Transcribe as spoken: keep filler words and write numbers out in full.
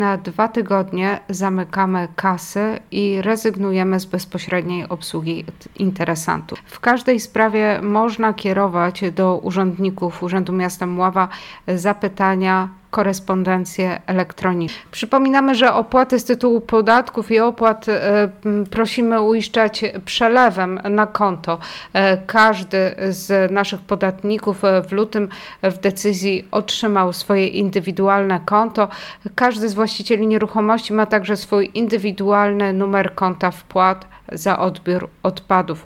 Na dwa tygodnie zamykamy kasy i rezygnujemy z bezpośredniej obsługi t- interesantów. W każdej sprawie można kierować do urzędników Urzędu Miasta Mława zapytania, korespondencję elektroniczną. Przypominamy, że opłaty z tytułu podatków i opłat e, prosimy uiszczać przelewem na konto. E, każdy z naszych podatników w lutym w decyzji otrzymał swoje indywidualne konto. Każdy z właścicieli nieruchomości ma także swój indywidualny numer konta wpłat za odbiór odpadów.